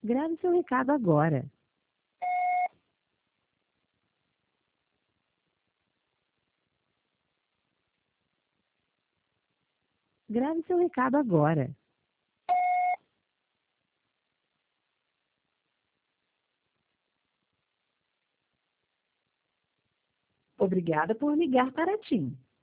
Grave seu recado agora. Grave seu recado agora. Obrigada por ligar para a TIM.